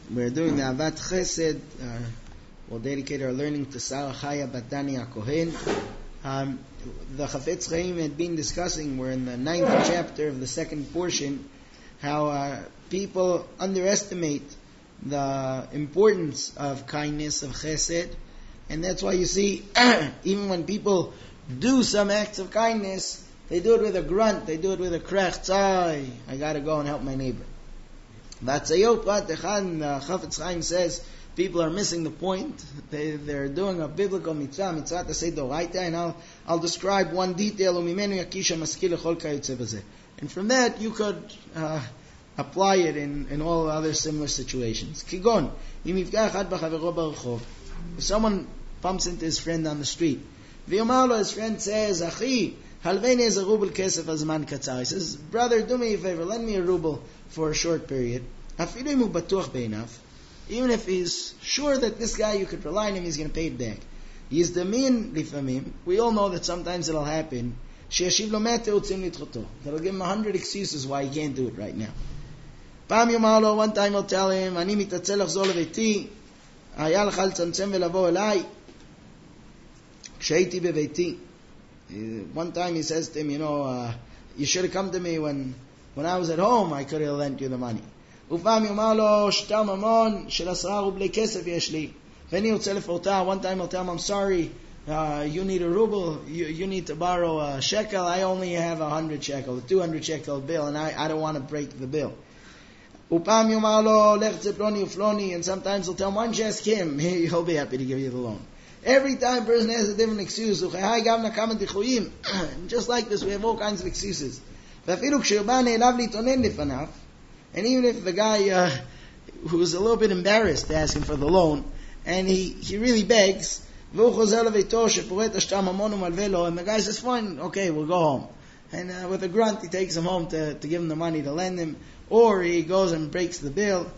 We're doing the Avat Chesed. We'll dedicate our learning to Sarah Chaya Bat Dani HaKohen. The Chafetz Chaim had been discussing, we're in the 9th chapter of the second portion, how people underestimate the importance of kindness, of Chesed. And that's why you see, even when people do some acts of kindness, they do it with a grunt, they do it with a krech, I gotta go and help my neighbor. Vatzayot Prat Echad, Chafetz Chaim says, people are missing the point. They're doing a biblical mitzvah to say doraita, and I'll describe one detail. And from that you could apply it in all other similar situations. Kigon, if someone bumps into his friend on the street, his friend says, Achi, halveini ez rubel kesef azman katzar. He says, brother, do me a favor, lend me a ruble for a short period. Even if he's sure that this guy, you could rely on him, he's going to pay it back. We all know that sometimes it'll happen. That'll give him 100 excuses why he can't do it right now. One time he'll tell him, one time he says to him, you should have come to me when I was at home, I could have lent you the money. One time I'll tell him, I'm sorry, you need a ruble, you need to borrow a shekel, I only have 100 shekel, a 200 shekel bill, and I don't want to break the bill. And sometimes he'll tell him, why don't you ask him, he'll be happy to give you the loan. Every time a person has a different excuse. Just like this, we have all kinds of excuses. And even if the guy who's a little bit embarrassed to ask him for the loan, and he really begs, and the guy says, fine, okay, we'll go home. And with a grunt, he takes him home to give him the money to lend him, or he goes and breaks the bill.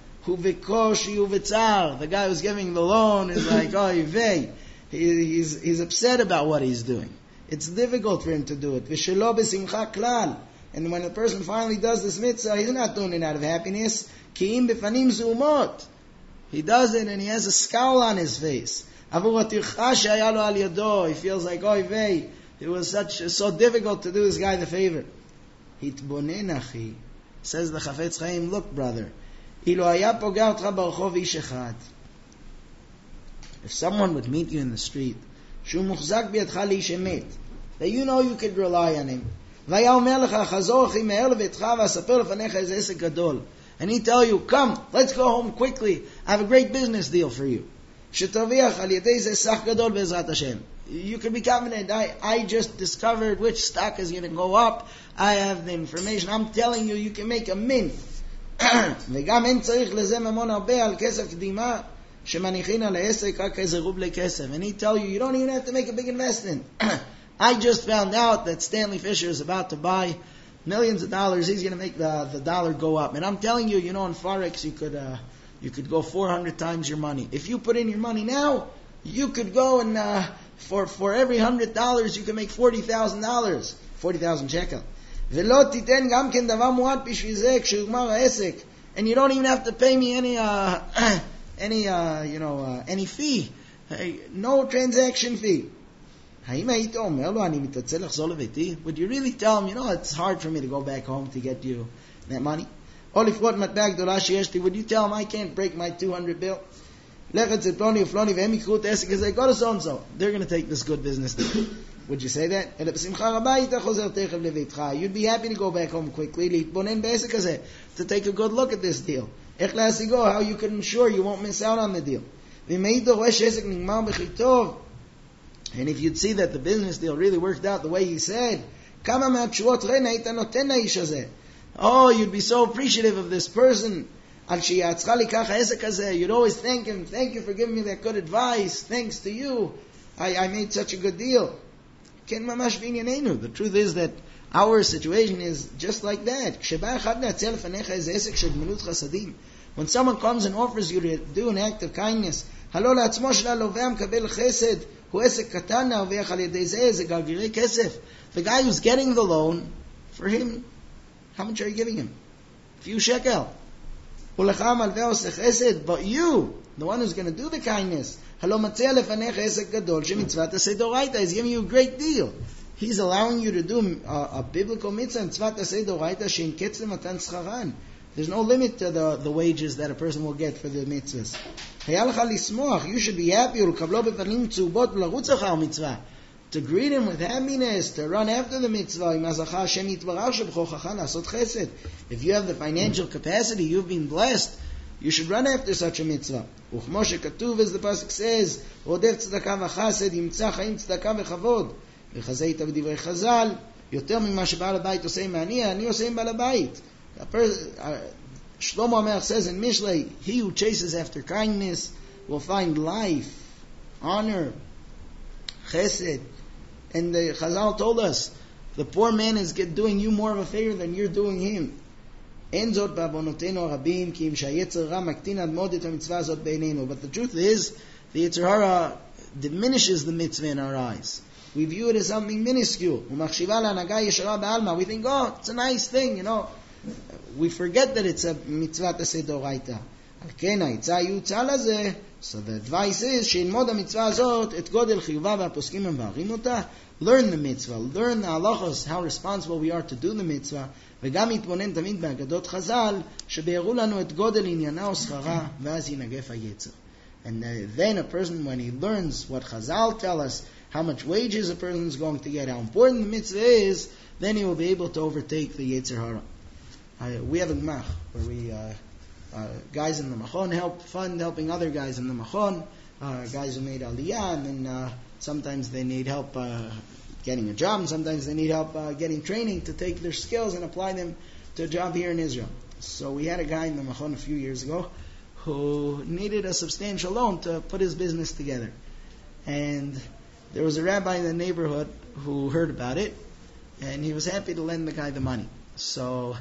The guy who's giving the loan is like, he's upset about what he's doing. It's difficult for him to do it. And when a person finally does this mitzvah, he's not doing it out of happiness. He does it and he has a scowl on his face. He feels like, it was so difficult to do this guy the favor. Says the Chafetz Chaim, look brother, if someone would meet you in the street, that you know you could rely on him, and he tell you, come, let's go home quickly, I have a great business deal for you. You could be confident, I just discovered which stock is going to go up, I have the information, I'm telling you, you can make a mint. And he tell you, you don't even have to make a big investment. I just found out that Stanley Fisher is about to buy millions of dollars. He's going to make the dollar go up. And I'm telling you, in Forex, you could go 400 times your money. If you put in your money now, you could go and, for every $100, you can make $40,000. 40,000 shekel. And you don't even have to pay me any fee. No transaction fee. Would you really tell him, it's hard for me to go back home to get you that money? Would you tell him, I can't break my 200 bill? They go to so-and-so. They're going to take this good business deal. Would you say that? You'd be happy to go back home quickly to take a good look at this deal. How you can ensure you won't miss out on the deal. And if you'd see that the business deal really worked out the way he said, you'd be so appreciative of this person. You'd always thank him. Thank you for giving me that good advice. Thanks to you, I made such a good deal. The truth is that our situation is just like that. When someone comes and offers you to do an act of kindness, the guy who's getting the loan, for him, how much are you giving him? Few shekel. But you, the one who's going to do the kindness, is giving you a great deal. He's allowing you to do a biblical mitzvah. There's no limit to the wages that a person will get for the mitzvahs. You should be happy. To greet him with happiness, to run after the mitzvah. If you have the financial capacity, you've been blessed, you should run after such a mitzvah. As the pasuk says, Shlomo HaMelech says in Mishlei, he who chases after kindness will find life, honor, chesed. And the Chazal told us, the poor man is doing you more of a favor than you're doing him. But the truth is, the Yetzer Hara diminishes the mitzvah in our eyes. We view it as something minuscule. We think, oh, it's a nice thing, you know. We forget that it's a mitzvah taseh doraita. So the advice is, learn the mitzvah, learn the halachos, how responsible we are to do the mitzvah, and then a person, when he learns what Chazal tell us, how much wages a person is going to get, how important the mitzvah is, then he will be able to overtake the Yetzer Hara. We have a Gmach, where we guys in the Machon helping other guys in the Machon, guys who made Aliyah, and then sometimes they need help getting a job, and sometimes they need help getting training to take their skills and apply them to a job here in Israel. So we had a guy in the Machon a few years ago who needed a substantial loan to put his business together. And there was a rabbi in the neighborhood who heard about it, and he was happy to lend the guy the money. So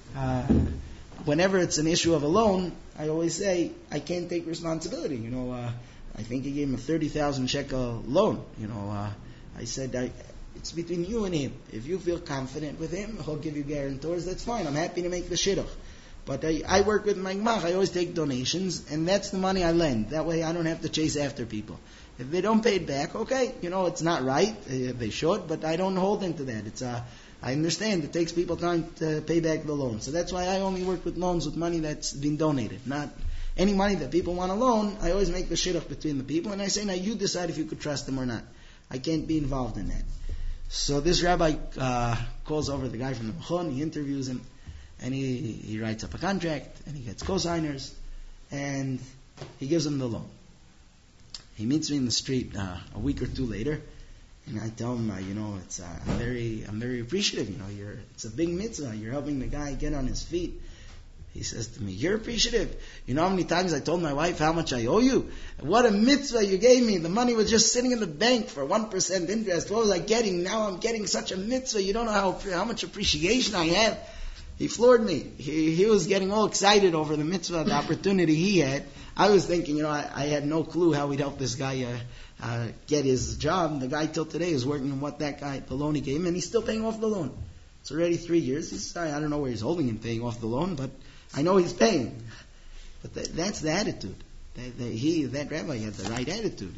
whenever it's an issue of a loan, I always say, I can't take responsibility. I think he gave him a 30,000 shekel loan. I said, it's between you and him. If you feel confident with him, he'll give you guarantors, that's fine. I'm happy to make the shidduch. But I work with my Gmach, I always take donations, and that's the money I lend. That way I don't have to chase after people. If they don't pay it back, okay, it's not right, they should, but I don't hold them to that. I understand it takes people time to pay back the loan. So that's why I only work with loans with money that's been donated. Not any money that people want to loan, I always make the shidduch between the people, and I say, now you decide if you could trust them or not. I can't be involved in that. So this rabbi calls over the guy from the Machon, he interviews him, and he writes up a contract, and he gets co-signers, and he gives him the loan. He meets me in the street a week or two later, and I tell him, I'm very appreciative. It's a big mitzvah. You're helping the guy get on his feet. He says to me, you're appreciative. You know how many times I told my wife how much I owe you? What a mitzvah you gave me. The money was just sitting in the bank for 1% interest. What was I getting? Now I'm getting such a mitzvah. You don't know how much appreciation I have. He floored me. He was getting all excited over the mitzvah, the opportunity he had. I was thinking, I had no clue how we'd help this guy get his job. The guy till today is working on the loan he gave him, and he's still paying off the loan. It's already 3 years. I don't know where he's holding him paying off the loan, but I know he's paying. But that's the attitude. That rabbi had the right attitude.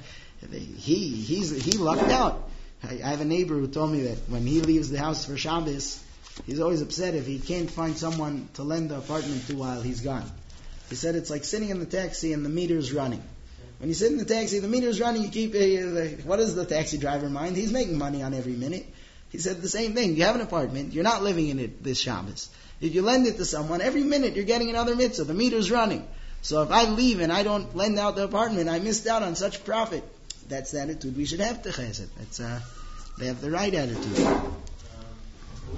He lucked out. I have a neighbor who told me that when he leaves the house for Shabbos, he's always upset if he can't find someone to lend the apartment to while he's gone. He said it's like sitting in the taxi and the meter's running. When you sit in the taxi, the meter's running, you keep, what does the taxi driver mind? He's making money on every minute. He said the same thing. You have an apartment, you're not living in it this Shabbos. If you lend it to someone, every minute you're getting another mitzvah. The meter's running. So if I leave and I don't lend out the apartment, I missed out on such profit. That's the attitude we should have to chesed. They have the right attitude.